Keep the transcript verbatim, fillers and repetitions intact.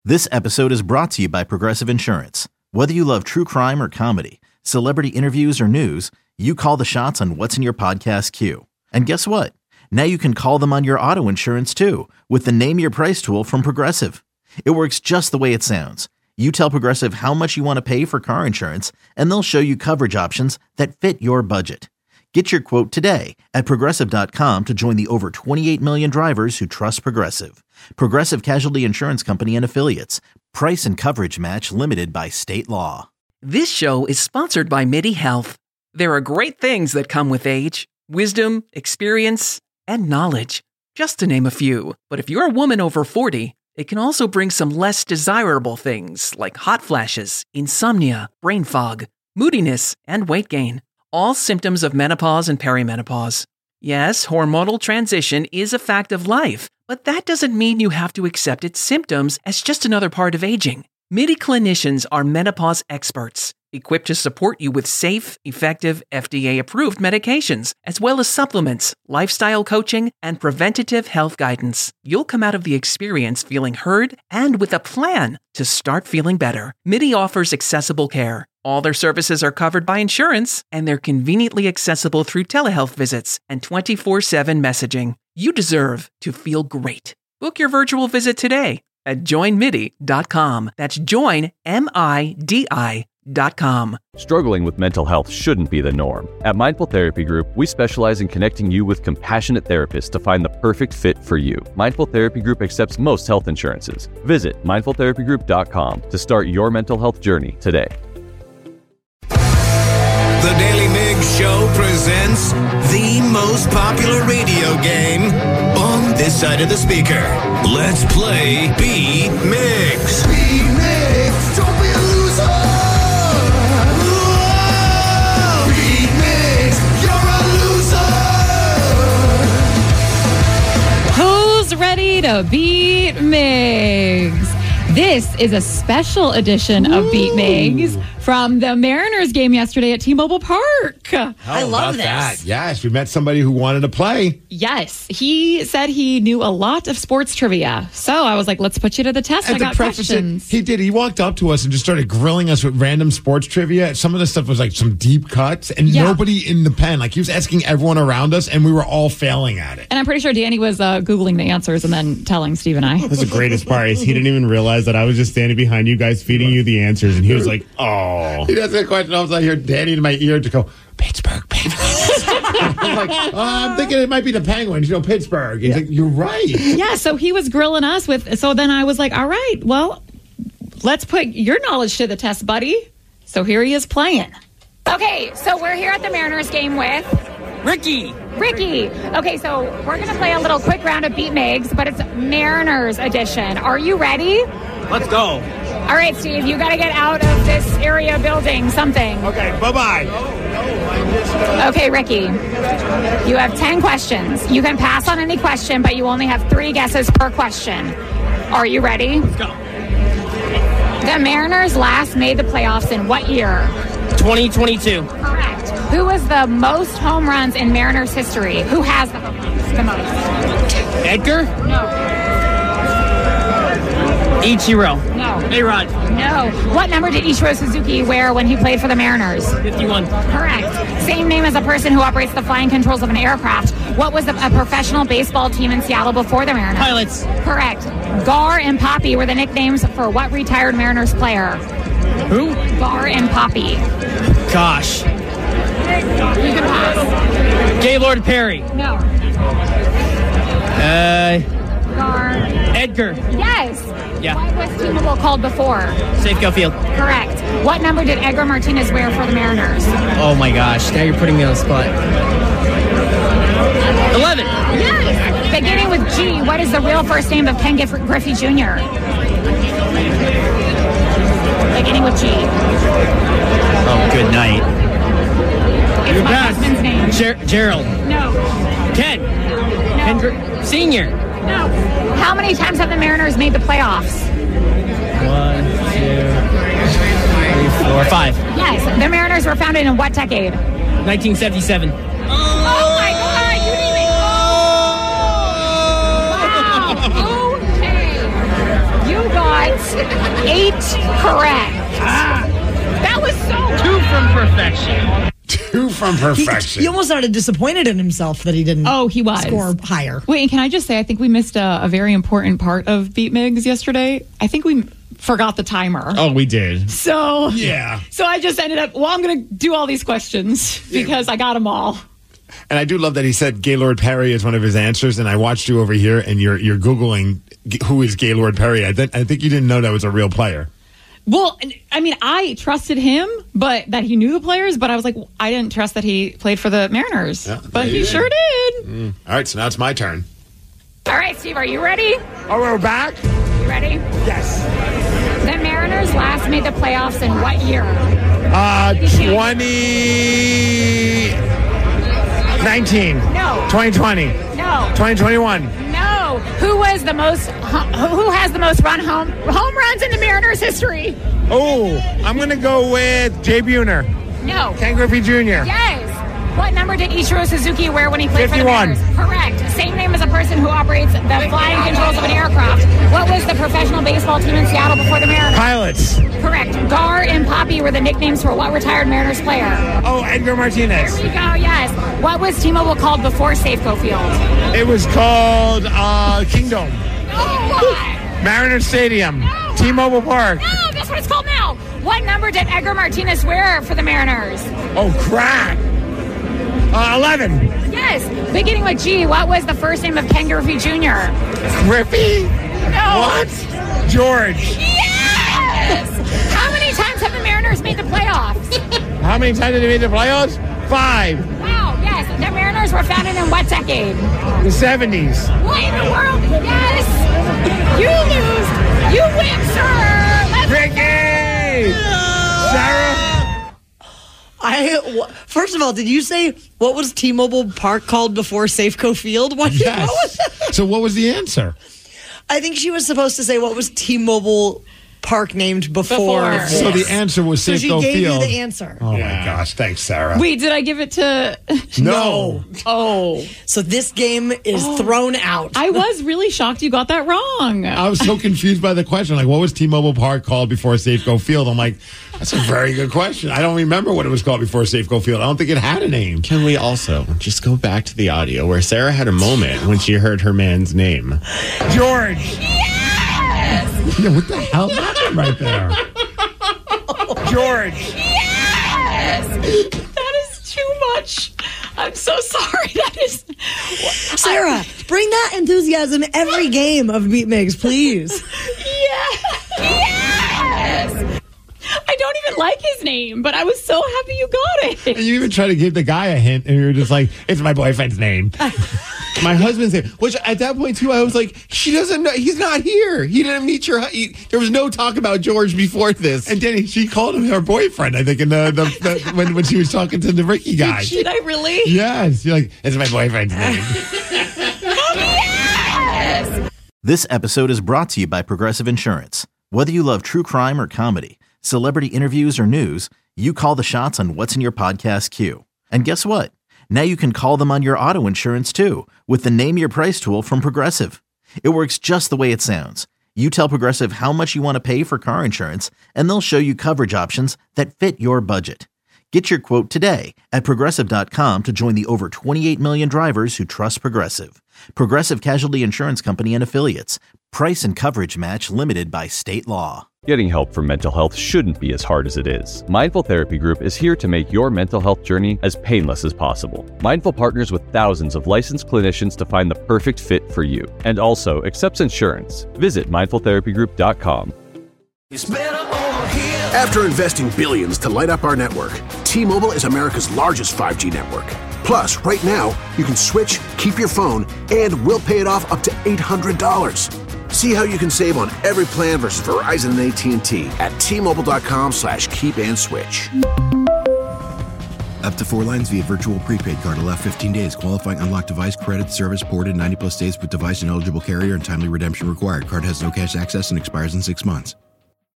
This episode is brought to you by Progressive Insurance. Whether you love true crime or comedy, celebrity interviews or news, you call the shots on what's in your podcast queue. And guess what? Now you can call them on your auto insurance too with the Name Your Price tool from Progressive. It works just the way it sounds. You tell Progressive how much you want to pay for car insurance, and they'll show you coverage options that fit your budget. Get your quote today at Progressive dot com to join the over twenty-eight million drivers who trust Progressive. Progressive Casualty Insurance Company and Affiliates. Price and coverage match limited by state law. This show is sponsored by MIDI Health. There are great things that come with age. Wisdom, experience, and knowledge. Just to name a few. But if you're a woman over forty, it can also bring some less desirable things like hot flashes, insomnia, brain fog, moodiness, and weight gain. All symptoms of menopause and perimenopause. Yes, hormonal transition is a fact of life, but that doesn't mean you have to accept its symptoms as just another part of aging. MIDI clinicians are menopause experts, equipped to support you with safe, effective, F D A-approved medications, as well as supplements, lifestyle coaching, and preventative health guidance. You'll come out of the experience feeling heard and with a plan to start feeling better. MIDI offers accessible care. All their services are covered by insurance, and they're conveniently accessible through telehealth visits and twenty-four seven messaging. You deserve to feel great. Book your virtual visit today at join midi dot com. That's join, M I D I dot com. Struggling with mental health shouldn't be the norm. At Mindful Therapy Group, we specialize in connecting you with compassionate therapists to find the perfect fit for you. Mindful Therapy Group accepts most health insurances. Visit mindful therapy group dot com to start your mental health journey today. The Daily Migs Show presents the most popular radio game on this side of the speaker. Let's play Beat Migs. Beat Migs, don't be a loser. Whoa. Beat Migs, you're a loser. Who's ready to beat Migs? This is a special edition Ooh. of Beat Migs from the Mariners game yesterday at T-Mobile Park. How I love this. That? Yes, we met somebody who wanted to play. Yes, he said he knew a lot of sports trivia. So I was like, let's put you to the test. And I got questions. It, he did. He walked up to us and just started grilling us with random sports trivia. Some of the stuff was like some deep cuts and yeah. nobody in the pen. Like he was asking everyone around us and we were all failing at it. And I'm pretty sure Danny was uh, Googling the answers and then telling Steve and I. That's the greatest part is he didn't even realize that I was just standing behind you guys feeding you the answers. And he was like, oh. He asked a question. I was like, here, Danny in my ear to go, Pittsburgh Penguins. I'm like, oh, I'm thinking it might be the Penguins, you know, Pittsburgh. He's yeah. like, you're right. Yeah, so he was grilling us with, so then I was like, all right, well, let's put your knowledge to the test, buddy. So here he is playing. Okay, so we're here at the Mariners game with Ricky. Ricky. Okay, so we're going to play a little quick round of Beat Migs, but it's Mariners edition. Are you ready? Let's go. All right, Steve, you got to get out of this area building something. Okay, bye-bye. Okay, Ricky, you have ten questions. You can pass on any question, but you only have three guesses per question. Are you ready? Let's go. The Mariners last made the playoffs in what year? twenty twenty-two. Correct. Who was the most home runs in Mariners history? Who has the, the most? Edgar? No. Ichiro. No. A-Rod. No. What number did Ichiro Suzuki wear when he played for the Mariners? fifty-one. Correct. Same name as a person who operates the flying controls of an aircraft. What was the, a professional baseball team in Seattle before the Mariners? Pilots. Correct. Gar and Poppy were the nicknames for what retired Mariners player? Who? Gar and Poppy. Gosh. You can pass. Gaylord Perry. No. Uh. Gar. Edgar. Yes. Yeah. What was T-Mobile called before? Safeco Field. Correct. What number did Edgar Martinez wear for the Mariners? Oh my gosh, now you're putting me on the spot. eleven. Yes. Beginning with G, what is the real first name of Ken Giff- Griffey Junior? Beginning with G. Oh, good night. It's my husband's name. Ger- Gerald. No. Ken. No. Ken Gr- Senior. No. How many times have the Mariners made the playoffs? One, two, three, four, five. Yes. The Mariners were founded in what decade? nineteen seventy-seven. Oh, my God. You didn't even... Oh! Wow. Okay. You got Eight correct. Ah. That was so Two from perfection. Two from perfection. He, he almost sounded disappointed in himself that he didn't Oh, he was. score higher. Wait, and can I just say, I think we missed a, a very important part of Beat Migs yesterday. I think we forgot the timer. Oh, we did. So, Yeah. So I just ended up, well, I'm going to do all these questions because I got them all. And I do love that he said Gaylord Perry is one of his answers. And I watched you over here, and you're you're Googling who is Gaylord Perry. I, th- I think you didn't know that was a real player. Well, I mean, I trusted him, but that he knew the players, but I was like, I didn't trust that he played for the Mariners. Yeah, but he did. sure did. Mm. All right, so now it's my turn. All right, Steve, are you ready? Oh, we're back? You ready? Yes. The Mariners last made the playoffs in what year? Uh, twenty nineteen. No. twenty twenty. No. twenty twenty-one. No. Who was the most? Who has the most run home home runs in the Mariners history? Oh, I'm going to go with Jay Buhner. No. Ken Griffey Junior Yes. What number did Ichiro Suzuki wear when he played fifty-one. for the Mariners? Correct. Same name as a person who operates the flying controls of an aircraft. What was the professional baseball team in Seattle before the Mariners? Pilots. Correct. Gar and Poppy were the nicknames for what retired Mariners player? Oh, Edgar Martinez. There we go, yes. What was T-Mobile called before Safeco Field? It was called uh, Kingdom. No. Mariner Stadium. No. T-Mobile Park. No, that's what it's called now. What number did Edgar Martinez wear for the Mariners? Oh, crap. Uh, eleven. Yes. Beginning with G, what was the first name of Ken Griffey Junior? Griffey? No. What? George. Yes! How many times have the Mariners made the playoffs? How many times did they make the playoffs? Five. Wow, yes. The Mariners were founded in what decade? The seventies. What in the world? Yes! You lose. You win, sir. Let's Ricky! Sarah? I w- first of all, did you say what was T-Mobile Park called before Safeco Field? What, Yes. what was that? So what was the answer? I think she was supposed to say what was T-Mobile Park named before. Before. this. So the answer was So she Safeco gave Field. you the answer. Oh my gosh, thanks, Sarah. Wait, did I give it to... No. Oh. So this game is thrown out. I was really shocked you got that wrong. I was so confused by the question. Like, what was T-Mobile Park called before Safeco Field? I'm like, that's a very good question. I don't remember what it was called before Safeco Field. I don't think it had a name. Can we also just go back to the audio where Sarah had a moment when she heard her man's name? George. Yes! Yeah, what the hell happened right there? George. Yes! That is too much. I'm so sorry. That is... Sarah, bring that enthusiasm every game of Beat Migs, please. Yes! Yes! I don't even like his name, but I was so happy you got it. And you even tried to give the guy a hint, and you were just like, it's my boyfriend's name. My husband's name, which at that point too, I was like, she doesn't know. He's not here. He didn't meet your. He, there was no talk about George before this. And then she called him her boyfriend, I think, in the, the, the when, when she was talking to the Ricky guy. Did I really? Yes. You're like, it's my boyfriend's name. Yes! This episode is brought to you by Progressive Insurance. Whether you love true crime or comedy, celebrity interviews or news, you call the shots on what's in your podcast queue. And guess what? Now you can call them on your auto insurance too with the Name Your Price tool from Progressive. It works just the way it sounds. You tell Progressive how much you want to pay for car insurance, and they'll show you coverage options that fit your budget. Get your quote today at Progressive dot com to join the over twenty-eight million drivers who trust Progressive. Progressive Casualty Insurance Company and Affiliates. Price and coverage match limited by state law. Getting help for mental health shouldn't be as hard as it is. Mindful Therapy Group is here to make your mental health journey as painless as possible. Mindful partners with thousands of licensed clinicians to find the perfect fit for you, and also accepts insurance. Visit mindful therapy group dot com. After investing billions to light up our network, T-Mobile is America's largest five G network. Plus, right now, you can switch, keep your phone, and we'll pay it off up to eight hundred dollars. See how you can save on every plan versus Verizon and A T and T at T-Mobile.com slash keep and switch. Up to four lines via virtual prepaid card. Allow fifteen days. Qualifying unlocked device credit service ported ninety plus days with device and eligible carrier and timely redemption required. Card has no cash access and expires in six months.